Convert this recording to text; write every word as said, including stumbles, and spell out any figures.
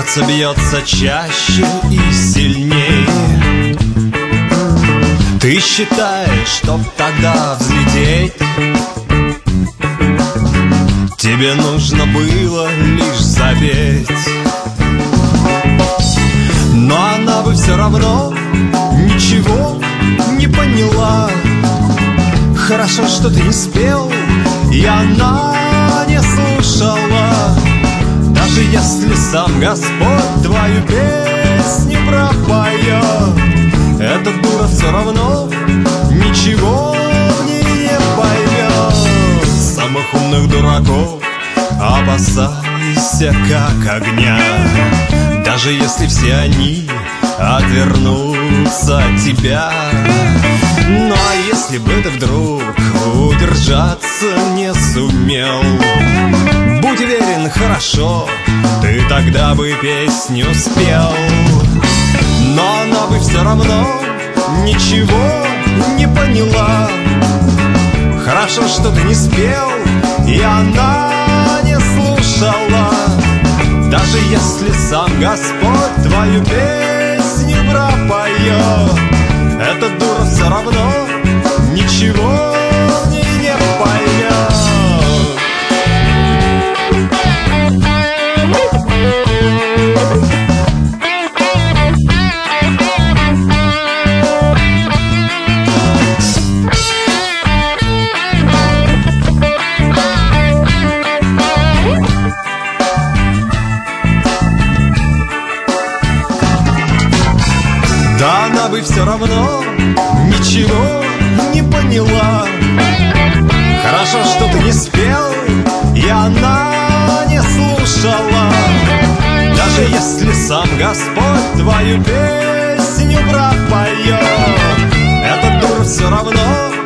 Сердце бьется чаще и сильнее. Ты считаешь, чтоб тогда взлететь, тебе нужно было лишь запеть. Но она бы все равно ничего не поняла. Хорошо, что ты не спел, и она не слушала. Даже если сам Господь твою песню пропоет, эта дура все равно ничего в ней не поймет. Самых умных дураков опасайся как огня. Даже если все они отвернутся от тебя. Ну а если бы ты вдруг удержаться не сумел, будь уверен, хорошо, ты тогда бы песню спел. Но она бы все равно ничего не поняла. Хорошо, что ты не спел, и она не слушала. Даже если сам Господь твою песню пропоет, эта дура все равно ничего в ней не поймет. Да она бы все равно ничего не поняла. Хорошо, что ты не спел, и она не слушала. Даже если сам Господь твою песню пропоет, эта дура все равно